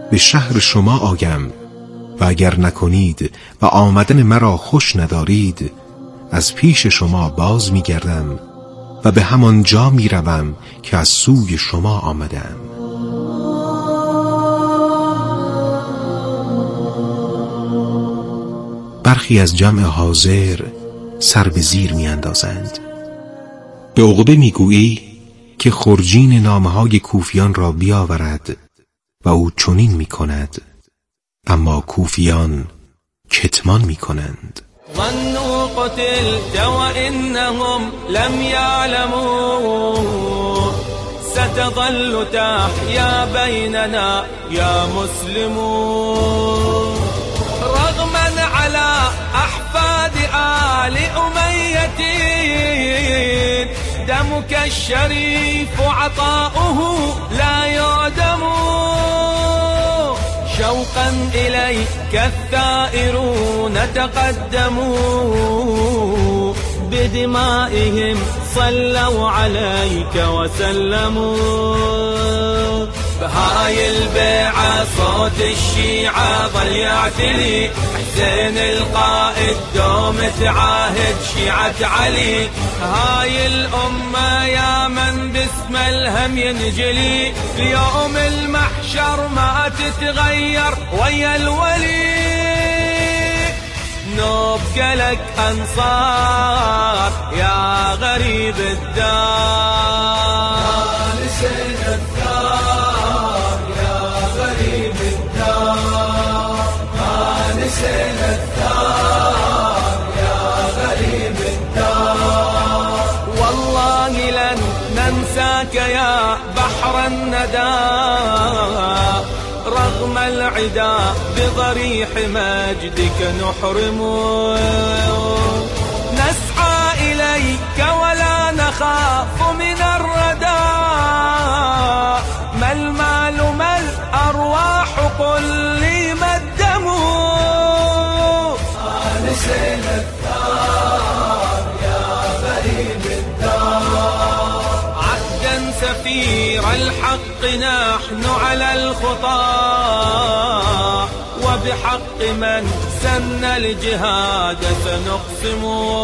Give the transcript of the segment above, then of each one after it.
به شهر شما آیم و اگر نکنید و آمدن مرا خوش ندارید، از پیش شما باز می‌گردم و به همان جا می‌روم که از سوی شما آمدم. برخی از جمع حاضر سر به زیر می‌اندازند. به عقبه می‌گویی که خرجین نامه‌های کوفیان را بیاورد و او چنین می‌کند، اما کوفیان کتمان می‌کنند. ظنوا قتلت وإنهم لم يعلموا ستظل تحيا بيننا يا مسلمون رغما على أحفاد آل أمية دمك الشريف عطاؤه لا يعدم شوقا إليك الثائرون تقدموا بدمائهم صلوا عليك وسلموا بهاي البيعة صوت الشيعة ظل يعتلي حسين القائد دوم تعاهد شيعة علي هاي الأمة يا من باسم الهم ينجلي ليوم المحشر ما تتغير ويا الولي نبقى لك أنصار يا غريب الدار لسان الثار يا غريب الدار لسان الثار يا غريب الدار والله لن ننساك يا بحر الندى رغم العدا بضريح مجدك نحرم نسعى إليك ولا نخاف من الردى ما المال ما الأرواح قل لي ما الدم لسان الثار يا غريب الدار عهدا سفير الحق نحن على الخطى وبحق من سن الجهاد سنقسم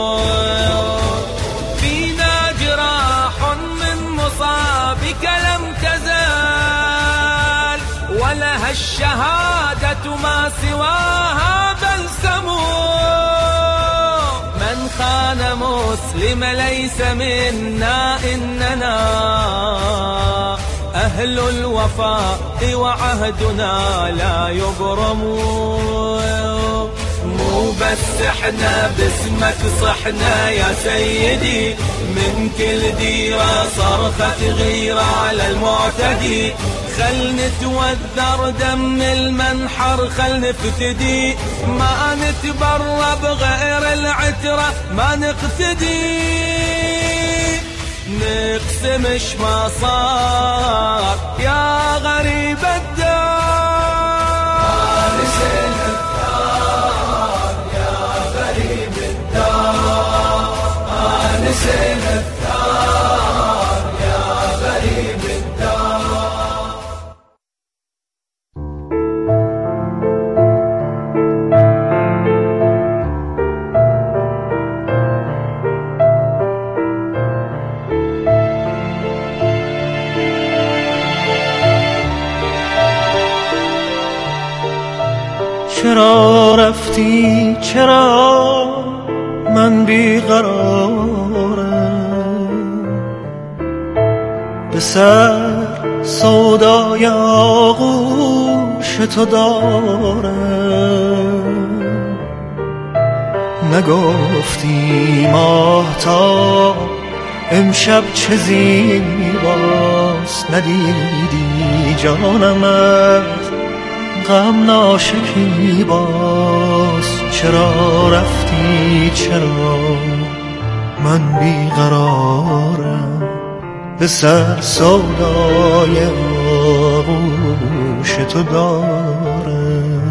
فينا جراح من مصابك لم تزال ولها الشهادة ما سواها بلسم من خان مسلم ليس منا إننا أهل الوفاء وعهدنا لا يبرم مو بس احنا باسمك صحنا يا سيدي من كل ديرة صرخة غيرة على المعتدي خل نتوذر دم المنحر خل نفتدي ما نتبرى بغير العترة ما نقتدي نقسمش ما صار يا غريب الدار لسان الثار يا غريب الدار لسان الثار يا غريب الدار چرا رفتی چرا من بیقرارم به سر سودای آغوش تو دارم نگفتی ماهتاب امشب چه زیباست ندیدی جانمت غم ناشکیباست چرا رفتی چرا من بیقرارم به سر سودای آغوش تو دارم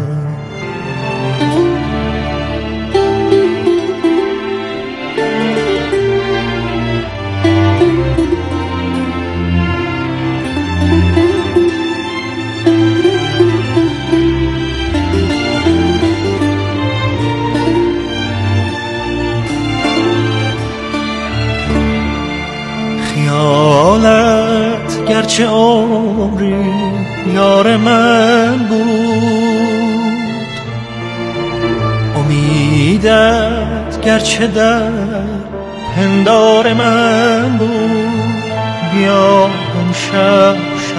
گرچه عمری یار من بود، امیدت گرچه در پندار من بود. بیا امشب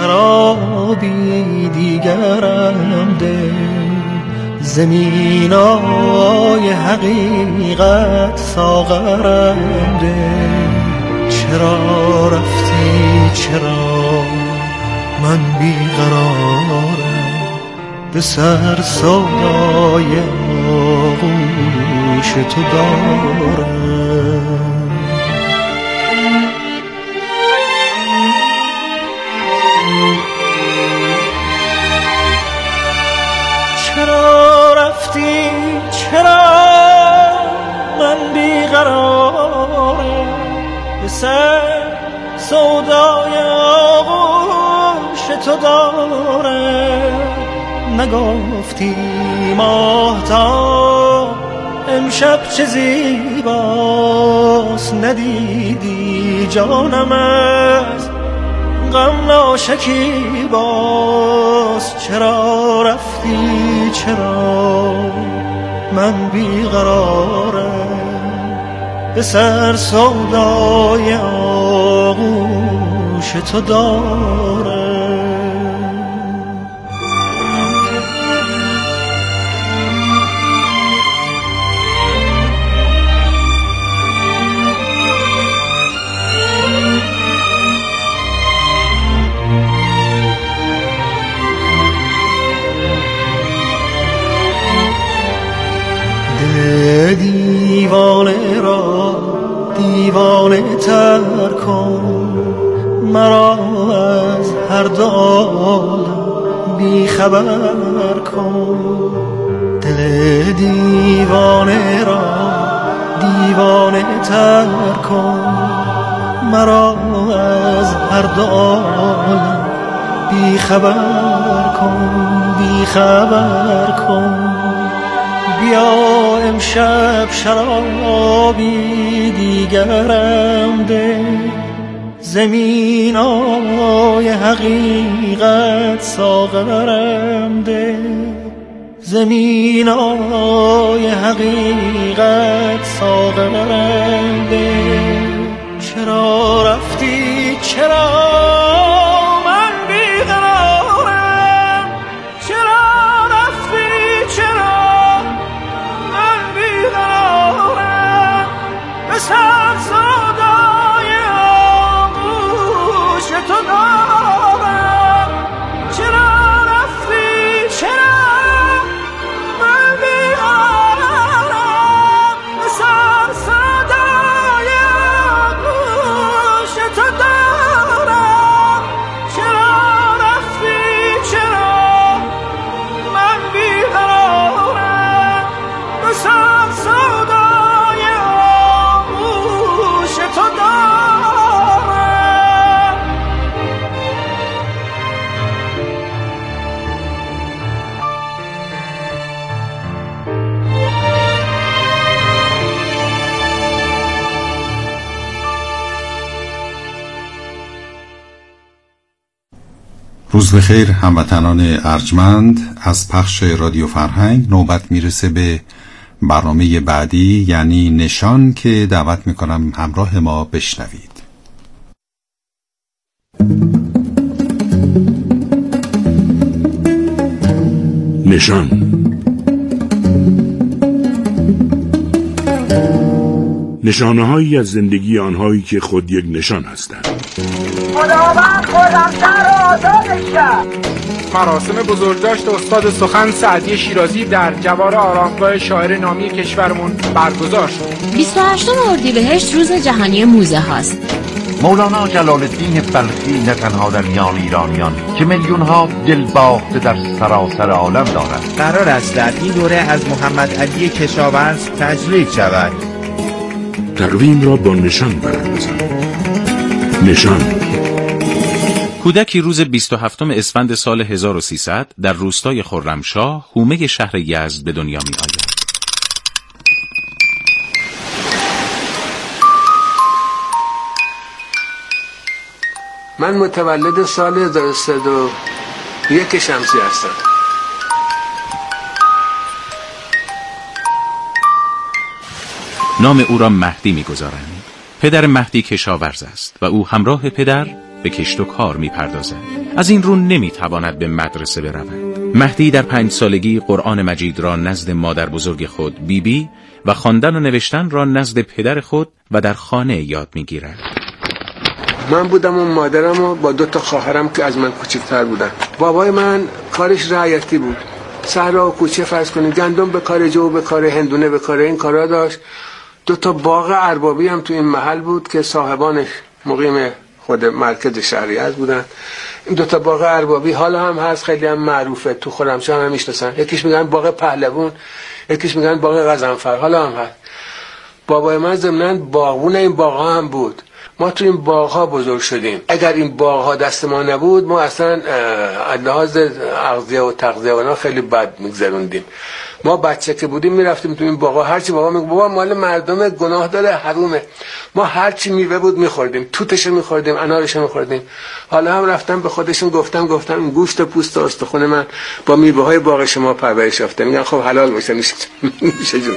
شرابی دیگرم ده، زمینای حقیقت ساغرم ده. چرا رفتی چرا من بیقرارم، به سر سودای آغوش تو دارم. چرا رفتی چرا من بیقرارم، به سر سودای آغوش تو دارم. نگفتی ماهتاب امشب چه زیباست، ندیدی جانم از غم ناشکیباست. چرا رفتی چرا من بیقرارم، به سر سودای آغوش تو دارم. دیوانه را دیوانه تر کن، مرا از هر دو عالم بی خبر کن. دل دیوانه را دیوانه تر کن، مرا از هر دو عالم بی خبر کن، بی خبر کن. بیا امشب شرابی دیگرم ده، زمینای حقیقت ساغرم ده، زمینای حقیقت ساغرم ده. چرا رفتی چرا من بیقرارم، چرا رفتی چرا به سر سودای آغوش تو دارم. چرا رفتی چرا من بیقرارم، به سر سودای آغوش تو دارم. چرا رفتی چرا من بیقرارم، به سر سودای تو دارم. روز بخیر هموطنان ارجمند. از پخش رادیو فرهنگ نوبت میرسه به برنامه بعدی، یعنی نشان، که دعوت میکنم همراه ما بشنوید. نشان. نشانه‌هایی از زندگی آنهایی که خود یک نشان هستند. خداوند خرم‌تر و آزادش کرد. مراسم بزرگداشت استاد سخن سعدی شیرازی در جوار آرامگاه شاعر نامی کشورمون برگزار شد. 28 اردیبهشت روز جهانی موزه هاست. مولانا جلال الدین بلخی نه تنها در میان ایرانیان که میلیون ها دل باخته در سراسر عالم دارد. قرار است در این دوره از محمد علی کشاورز تجرید شود. تقویم را با نشان برندازم. نشان. کودکی روز 27 اسفند سال 1300 در روستای خرمشاه، حومه شهر یزد به دنیا می آید. من متولد سال 1301 شمسی هستم. نام او را مهدی می‌گذارند. پدر مهدی کشاورز است و او همراه پدر به کشت و کار می‌پردازد. از این رو نمی‌تواند به مدرسه برود. مهدی در 5 سالگی قرآن مجید را نزد مادر بزرگ خود بیبی و خواندن و نوشتن را نزد پدر خود و در خانه یاد می‌گیرد. من بودم و مادرم و با 2 خواهرم که از من کوچکتر بودن. بابای من کارش رعیتی بود. صحرا و کوچه فرض کنید، گندم به کار، جو به کار، هندونه به کار، این کارا داشت. 2 باغ اربابی هم تو این محل بود که صاحبانش مقیم خود مرکز شهریت بودن. این 2 باغ اربابی حالا هم هست، خیلی هم معروفه، تو خرمشاه هم میشناسن. یکیش میگن باغ پهلوان، یکیش میگن باغ غضنفر، حالا هم هست. بابای من ضمناً باغبون این باغ‌ها هم بود. ما تو این باغ‌ها بزرگ شدیم. اگر این باغ‌ها دست ما نبود، ما اصلا از لحاظ اغذیه و تغذیه و اینا خیلی بد می‌گذروندیم. ما بچه که بودیم میرفتیم تو این باغ‌ها، هرچی بابا میگه بابا مال مردم، گناه داره، حرومه. ما هرچی میوه بود می‌خوردیم، توتش می‌خوردیم، انارش می‌خوردیم. حالا هم رفتم به خودشون گفتم این گوشت و پوست و استخوان من با میوه‌های باغ شما پرورش یافته. میگن خب حلال باشه، میشه جون.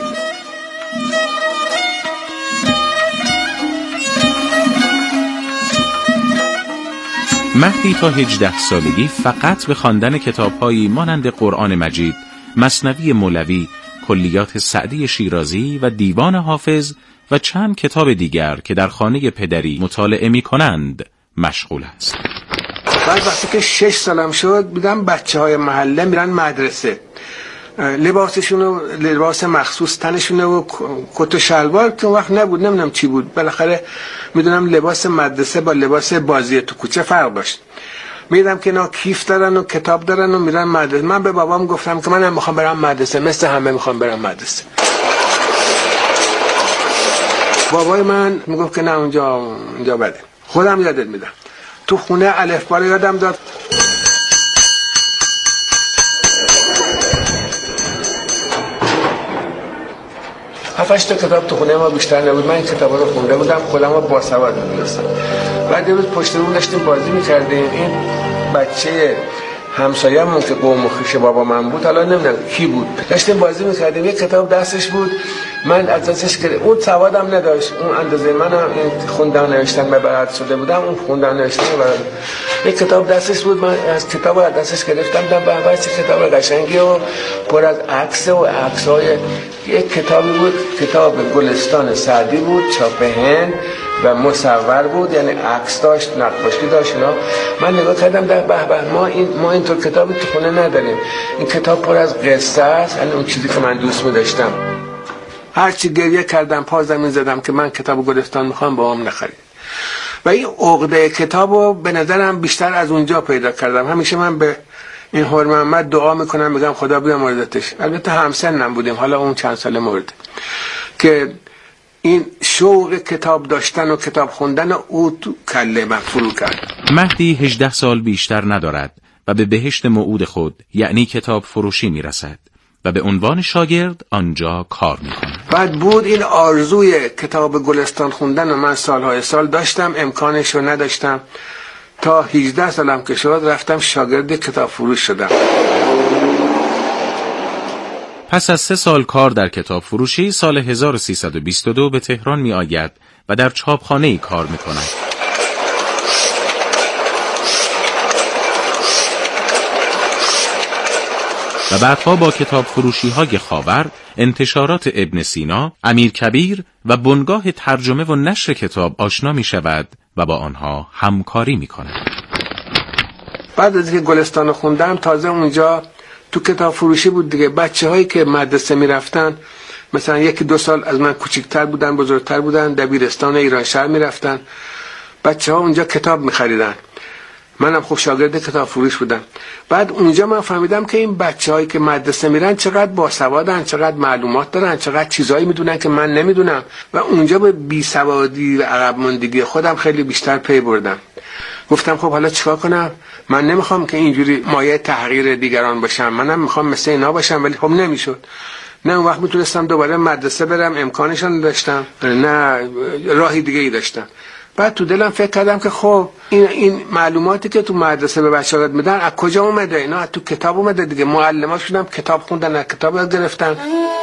مهدی تا 18 سالگی فقط به خواندن کتاب‌هایی مانند قرآن مجید، مثنوی مولوی، کلیات سعدی شیرازی و دیوان حافظ و چند کتاب دیگر که در خانه پدری مطالعه می‌کنند مشغول است. بعد وقتی که 6 سالم شد، دیدم بچه‌های محله میرن مدرسه. لباسشون لباس مخصوص تنشونه و کت و شلوار که وقت نبود، نمیدونم چی بود. بالاخره میدونم لباس مدرسه با لباس بازی تو کوچه فرق داشت. میدم که اینا کیف دارن و کتاب دارن و میرن مدرسه. من به بابام گفتم که منم میخوام برم مدرسه، مثل همه میخوام برم مدرسه. بابای من میگفت که نه اونجا بده. خودم یادت میدم. تو خونه الفبا رو یادم داد. هفتش تا کتاب تو خونه ما بیشتر نبود. من این کتابا رو خونده بودم، خودم رو باسواد می‌دونستم. بعد یه روز پشت رو داشتیم بازی می‌کردیم. این بچه همسایه‌مون که قوم و خویش بابا من بود، حالا نمیدونم کی بود، داشتیم بازی می‌کردیم. یه کتاب دستش بود، من از دستش گرفتم. اون سوادم نداشت، اون اندازه منم این خوندن نوشتن به بلد شده بودم، اون خوندن نوشتن بلد. یک کتاب دستش بود، من از کتاب از دستش گرفتم، دیدم به چه کتاب قشنگی و پر از عکس و عکس‌های. یک کتابی بود، کتاب گلستان سعدی بود، چاپ هند و مصور بود، یعنی عکس داشت، نقاشی داشت اینا. من نگاه کردم به ما اینطور کتابی تو خونه نداریم. این کتاب پر از قصه است، یعنی اون چیزی که من دوست می‌داشتم. هرچی گریه کردم، پا زمین زدم که من کتاب گلستان می‌خوام، با هم نخرید. و این عقده کتابو به نظرم بیشتر از اونجا پیدا کردم. همیشه من به این هور محمد دعا میکنم، میگم خدا بیامرزتش. البته همسنم بودیم، حالا اون چند ساله مرد، که این شوق کتاب داشتن و کتاب خوندن او تو کله من فرو کرد. مهدی 18 سال بیشتر ندارد و به بهشت موعود خود یعنی کتاب فروشی میرسد و به عنوان شاگرد آنجا کار میکند. بعد بود این آرزوی کتاب گلستان خوندن و من سالهای سال داشتم، امکانش رو نداشتم. تا 18 سالم که شد رفتم شاگرد کتاب فروش شدم. پس از 3 سال کار در کتاب فروشی، سال 1322 به تهران می آید و در چاپخانه‌ای کار می کند. و بعدها با کتاب فروشی های خاور، انتشارات ابن سینا، امیرکبیر و بنگاه ترجمه و نشر کتاب آشنا می شود و با آنها همکاری می کند. بعد از اینکه گلستان خوندم، تازه اونجا تو کتاب فروشی بود دیگه. بچه هایی که مدرسه می رفتن، مثلا 1-2 سال از من کوچکتر بودن، بزرگتر بودن، دبیرستان ایران شهر می رفتن. بچه ها اونجا کتاب می خریدن. منم خب شاگرد کتاب فروش بودم. بعد اونجا من فهمیدم که این بچه‌هایی که مدرسه میرن چقدر باسوادن، چقدر معلومات دارن، چقدر چیزایی میدونن که من نمیدونم. و اونجا به بیسوادی و عقب ماندگی خودم خیلی بیشتر پی بردم. گفتم خب حالا چیکار کنم؟ من نمیخوام که اینجوری مایه تحقیر دیگران باشم، منم میخوام مثل اینا باشم، ولی خب نمیشد. نه اون وقت میتونستم دوباره مدرسه برم، امکانشون داشتم، نه راهی دیگه ای داشتم. بعد تو دلم فکر کردم که خب این معلوماتی که تو مدرسه به بچه‌ها میدن از کجا اومده؟ اینا از تو کتاب اومده دیگه. معلماشون هم کتاب خوندن، از کتاب یاد گرفتن.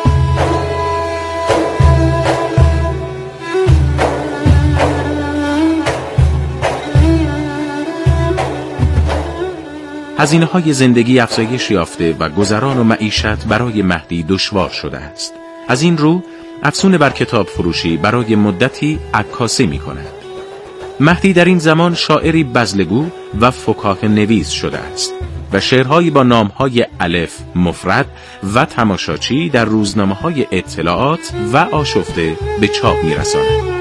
هزینه‌های زندگی افزایش یافته و گذران و معیشت برای مهدی دشوار شده است. از این رو افسون بر کتاب فروشی برای مدتی عکاسی می‌کند. مهدی در این زمان شاعری بزلگو و فکاهه نویس شده است و شعرهایی با نام‌های الف، مفرد و تماشاچی در روزنامه‌های اطلاعات و آشفته به چاپ می‌رساند.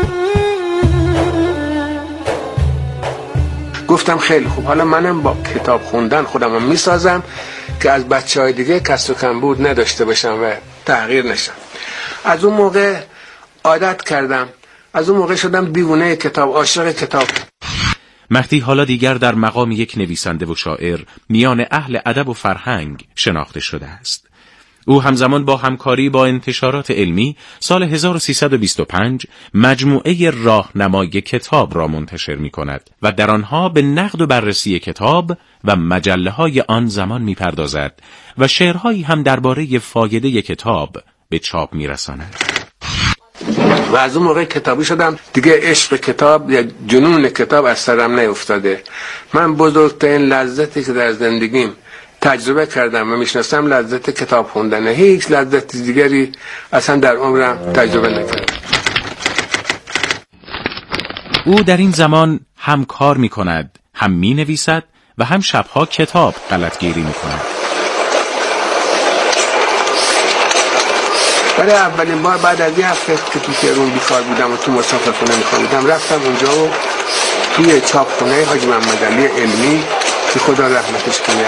گفتم خیلی خوب، حالا منم با کتاب خوندن خودم رو میسازم که از بچه‌های دیگه کسر و کمبود نداشته باشم و تغییر نشم. از اون موقع عادت کردم، از اون موقع شدم دیوانه کتاب، عاشق کتاب. مهدی حالا دیگر در مقام یک نویسنده و شاعر میان اهل ادب و فرهنگ شناخته شده است. او همزمان با همکاری با انتشارات علمی سال 1325 مجموعه راهنمای کتاب را منتشر می کند و در آنها به نقد و بررسی کتاب و مجله های آن زمان می پردازد و شعرهایی هم درباره فایده کتاب به چاپ می رساند. و از اون موقع کتابی شدم دیگه. عشق کتاب یا جنون کتاب از سرم نیفتاده. من بزرگترین لذتی که در زندگیم تجربه کردم و میشناسم لذت کتاب خوندنه. هیچ لذت دیگری اصلا در عمرم تجربه نکردم. او در این زمان هم کار می کند، هم می نویسد و هم شبها کتاب غلطگیری می کند. برای اولین بار بعد از یه هفته که تو تهران بیکار بودم و تو مسافرخونه میخوابیدم رفتم اونجا و توی چاپخونه حاج محمد علی علمی که خدا رحمتش کنه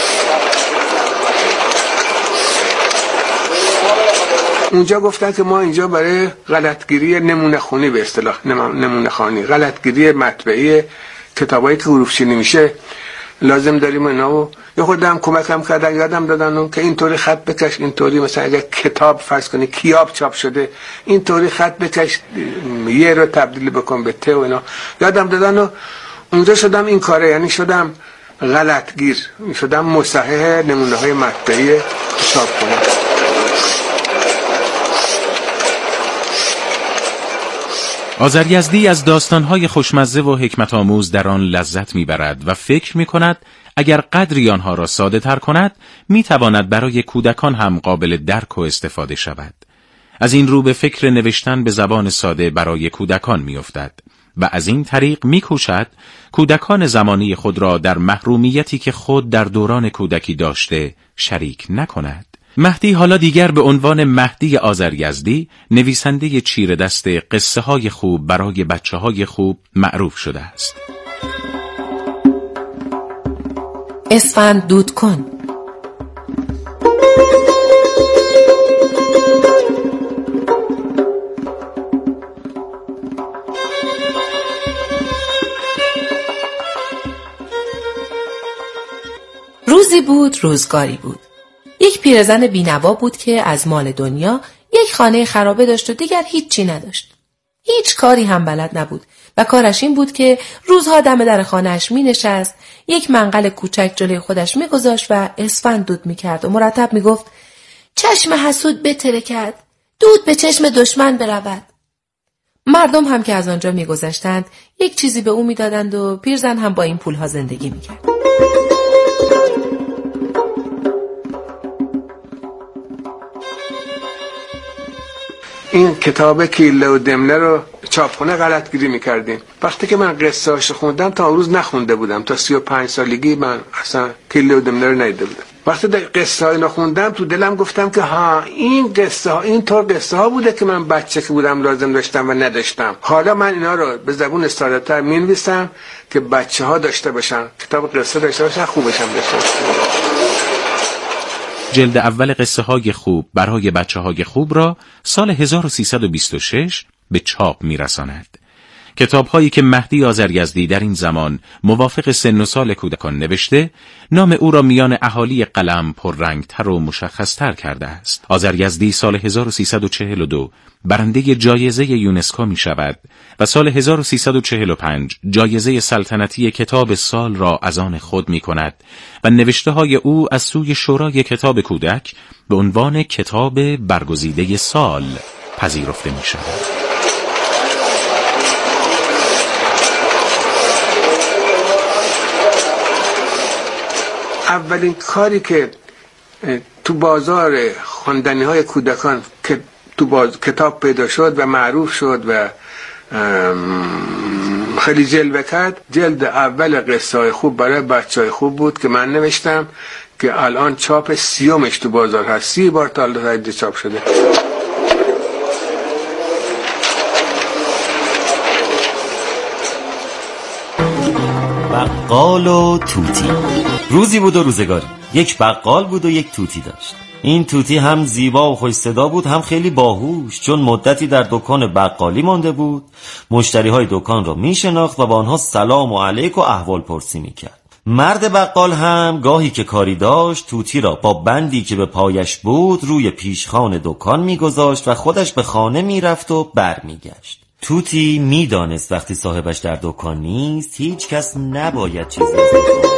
اونجا گفتن که ما اینجا برای غلطگیری نمونه خونی، به اصطلاح نمونه خانی، غلطگیری مطبعی کتابایی که حروف چینی میشه لازم داریم اینا و یه خودم کمکم کردن، یادم دادن اون که اینطوری خط بکش، اینطوری مثلا اگه کتاب فرض کنی کیاب چاپ شده اینطوری خط بکش، یه رو تبدیل بکن به ت و اینا یادم دادن و اونجا شدم این کاره، یعنی شدم غلطگیر، شدم مصحح نمونه های مطبعی چاپ کنم. آذریزدی از داستانهای خوشمزه و حکمت آموز در آن لذت میبرد و فکر میکند اگر قدری آنها را ساده تر کند میتواند برای کودکان هم قابل درک و استفاده شود. از این رو به فکر نوشتن به زبان ساده برای کودکان میافتد و از این طریق میکوشد کودکان زمانی خود را در محرومیتی که خود در دوران کودکی داشته شریک نکند. مهدی حالا دیگر به عنوان مهدی آذریزدی نویسنده چیره دست قصه های خوب برای بچه های خوب معروف شده است. اسفند دود کن. روزی بود روزگاری بود. یک پیرزن بینوا بود که از مال دنیا یک خانه خرابه داشت و دیگر هیچی نداشت. هیچ کاری هم بلد نبود و کارش این بود که روزها دم در خانه‌اش می نشست، یک منقل کوچک جلوی خودش می گذاشت و اسفند دود می کرد و مرتب می گفت چشم حسود بترکد، دود به چشم دشمن برود. مردم هم که از آنجا می گذشتند یک چیزی به او می دادند و پیرزن هم با این پولها زندگی می کرد. این کتاب کیله و دمنه رو چاپخونه غلطگیری میکردیم. وقتی که من قصه هاشو خوندم تا اون روز نخونده بودم، تا 35 سالگی من اصلا کیله و دمنه رو ندیده بودم. وقتی قصه های خوندم تو دلم گفتم که ها این قصه ها این طور قصه ها بوده که من بچه که بودم لازم داشتم و نداشتم. حالا من اینا رو به زبون ساده تر مینویسم که بچه ها داشته باشن، کتاب قصه داشته باشن، خوبش هم داشته باشن. جلد اول قصه های خوب برای بچه های خوب را سال 1326 به چاپ می رساند. کتاب‌هایی که مهدی آذریزدی در این زمان موافق سن و سال کودکان نوشته، نام او را میان اهالی قلم پررنگتر و مشخصتر کرده است. آذریزدی سال 1342 برنده جایزه یونسکو می شود و سال 1345 جایزه سلطنتی کتاب سال را از آن خود می کند و نوشته های او از سوی شورای کتاب کودک به عنوان کتاب برگزیده سال پذیرفته می شود. اولین کاری که تو بازار خواندنی‌های کودکان که کتاب پیدا شد و معروف شد و خیلی جلوه کرد، جلد اول قصه‌های خوب برای بچه‌های خوب بود که من نوشتم که الان چاپ 30مش تو بازار هست. 30 بار تا الان چاپ شده. بقال و توتی. روزی بود و روزگاری، یک بقال بود و یک توتی داشت. این توتی هم زیبا و خوش صدا بود، هم خیلی باهوش، چون مدتی در دکان بقالی مانده بود. مشتری های دکان را می شناخت و با آنها سلام و علیک و احوال پرسی می کرد. مرد بقال هم گاهی که کاری داشت توتی را با بندی که به پایش بود روی پیشخوان دکان می گذاشت و خودش به خانه می رفت و بر می گشت. توتی می دانست وقتی صاحبش در دکان نیست هیچ کس نباید چیزی از دکان.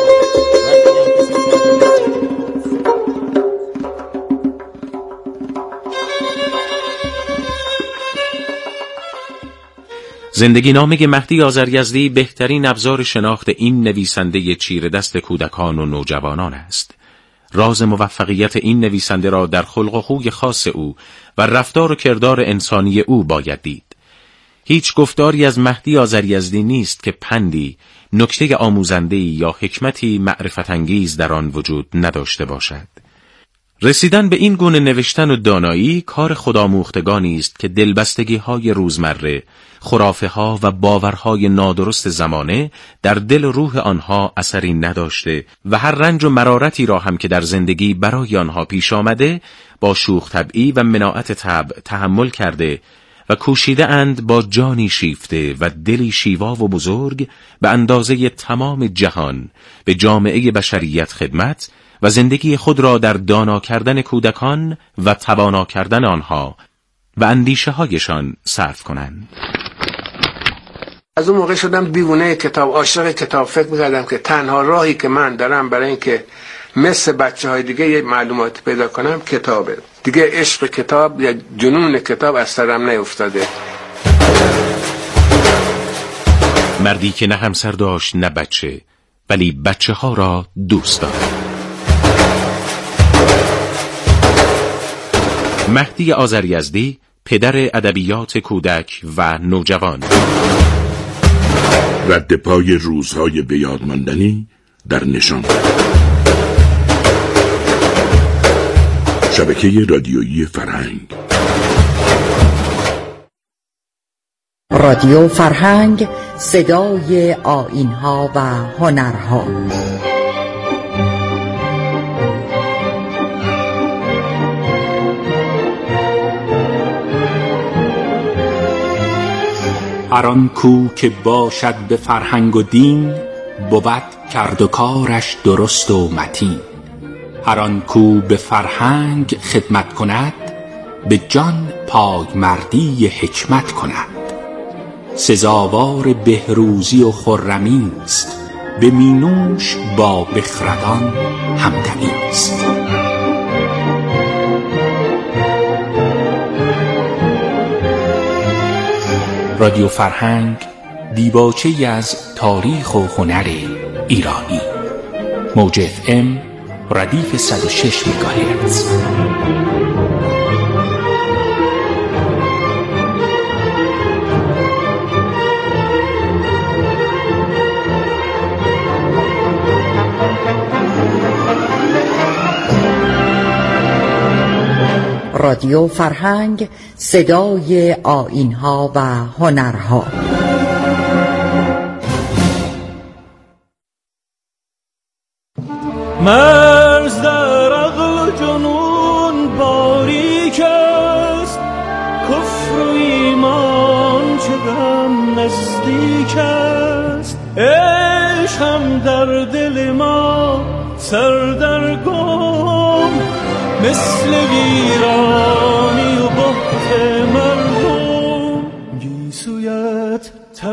زندگی نامه مهدی آذریزدی بهترین ابزار شناخت این نویسنده چیره دست کودکان و نوجوانان است. راز موفقیت این نویسنده را در خلق و خوی خاص او و رفتار و کردار انسانی او باید دید. هیچ گفتاری از مهدی آذریزدی نیست که پندی، نکته آموزنده‌ای یا حکمتی معرفت انگیز در آن وجود نداشته باشد. رسیدن به این گونه نوشتن و دانایی کار خودآموختگانی است که دلبستگی‌های روزمره، خرافه‌ها و باورهای نادرست زمانه در دل و روح آنها اثری نداشته و هر رنج و مرارتی را هم که در زندگی برای آنها پیش آمده با شوخ طبعی و مناعت طبع تحمل کرده و کوشیده اند با جانی شیفته و دلی شیوا و بزرگ به اندازه تمام جهان به جامعه بشریت خدمت و زندگی خود را در دانا کردن کودکان و توانا کردن آنها و اندیشه هایشان صرف کنند. از اون موقع شدم دیوانه کتاب، عاشق کتاب. فکر می‌کردم که تنها راهی که من دارم برای اینکه مثل بچه‌های دیگه یه معلومات پیدا کنم کتابه. دیگه عشق کتاب یا جنون کتاب از سرم نیفتاده. مردی که نه همسر داشت نه بچه، ولی بچه ها را دوست داشت. مهدی آذریزدی، پدر ادبیات کودک و نوجوان. رد پای روزهای بیادماندنی در نشان. شبکه رادیویی فرهنگ. رادیو فرهنگ، صدای آیین‌ها و هنرها. هر آن کو که باشد به فرهنگ و دین، بود کرد و کارش درست و متین. هر آن کو به فرهنگ خدمت کند، به جان پایمردی حکمت کند. سزاوار بهروزی و خرمی است، به مینوش با بخردان همدمی است. رادیو فرهنگ، دیباچه‌ای از تاریخ و هنر ایرانی. موج FM ردیف 106 مگاهرتز. رادیو فرهنگ، صدای آیین‌ها و هنرها. مرز در عقل و جنون باریک است، کفر و ایمان چه غم نزدیک سردرگم مثل ویرانی و بحت مردم گیسویت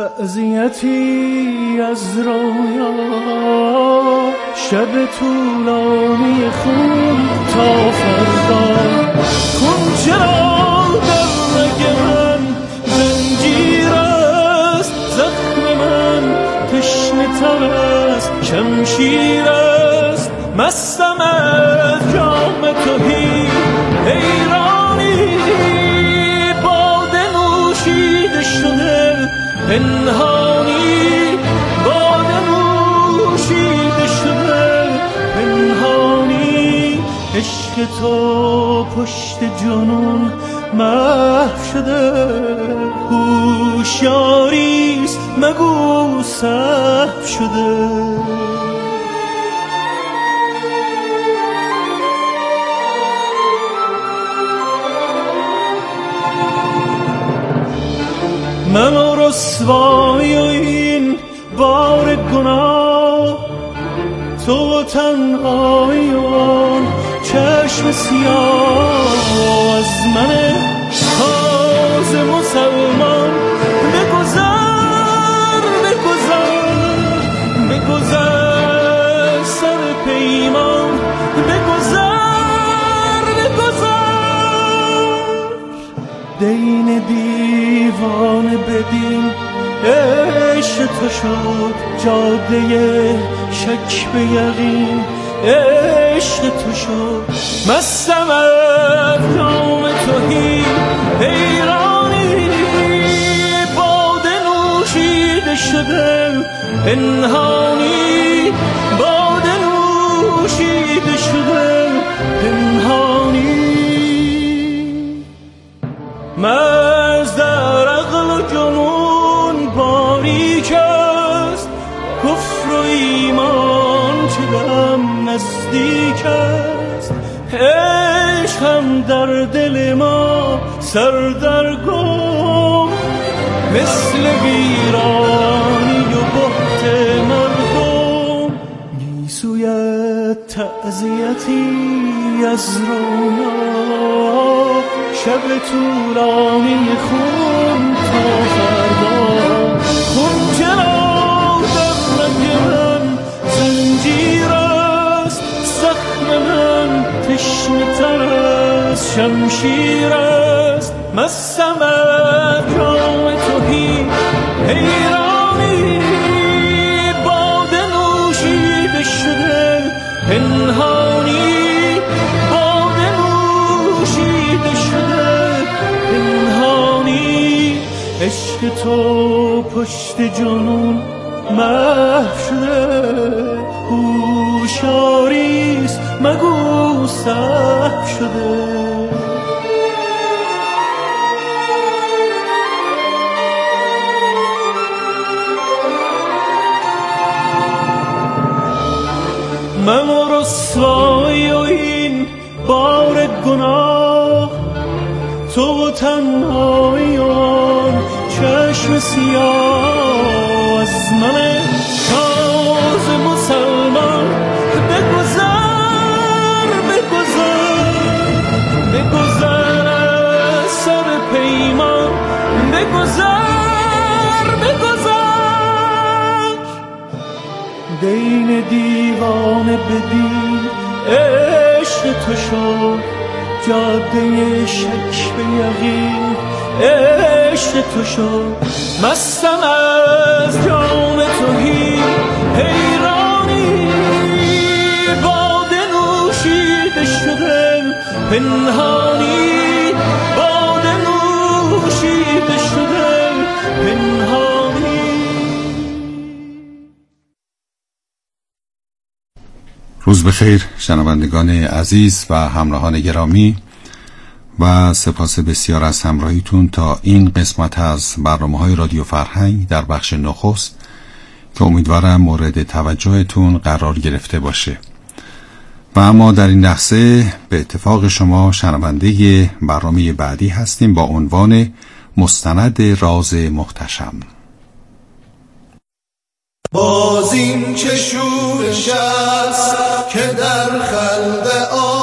تعزیتی از رویا شب طولانی خون تا فردا کن چرا در رگ من زنجیر است زخم من تشنه تر است شمشیر است مستم از جام تهی حیرانی باده نوشیده شده پنهانی باده نوشیده شده پنهانی عشق تو پشت جنون محو شده هوشیاریست مگو سهو شده من و رسوایی و این بار گناه تو تنهایی و آن چشم سیاه از من تازه مسلمان بگذر بگذر بگذر سر پیمان بگذر بگذر دین دیوانه بدین عشق تو شد جاده شک به یقین عشق تو شد مستم از جام تهی حیرانی باده نوشیده شده پنهانی باده نوشیده شده پنهانی مز در عقل و جنون باریک است کفر و ایمان چه دم نزدیک است عشق هم در دل ما سردرگم مثل ویرانی و بحت مردم گیسویت تعزیتی از رونا شب طولانی خون تا فردا خون چرا در رگ من زنجیر است زخم من تشنه تر است شمشیر است مستم از جام تهی حیرانی باده نوشیده شده پنهانی باده نوشیده شده پنهانی عشق تو پشت جنون محو شده هوشیاریست مگو سهو شده من و رسوایی و این بار گناه تو و تنهایی آن چشم سیاه از من تازه مسلمان بگذر بگذر بگذر از سر پیمان بگذر بگذر دین دیوانه بدین عشق تو شد جاده شک به یقین عشق تو شد مستم از جام تهی حیرانی باده نوشیده شده پنهانی باده نوشیده شده پنهانی. روز بخیر شنوندگان عزیز و همراهان گرامی و سپاس بسیار از همراهیتون تا این قسمت از برنامه‌های رادیو فرهنگ در بخش نخست که امیدوارم مورد توجهتون قرار گرفته باشه. و اما در این لحظه به اتفاق شما شنونده برنامه بعدی هستیم با عنوان مستند راز محتشم. باز این چه شورش است که در خلق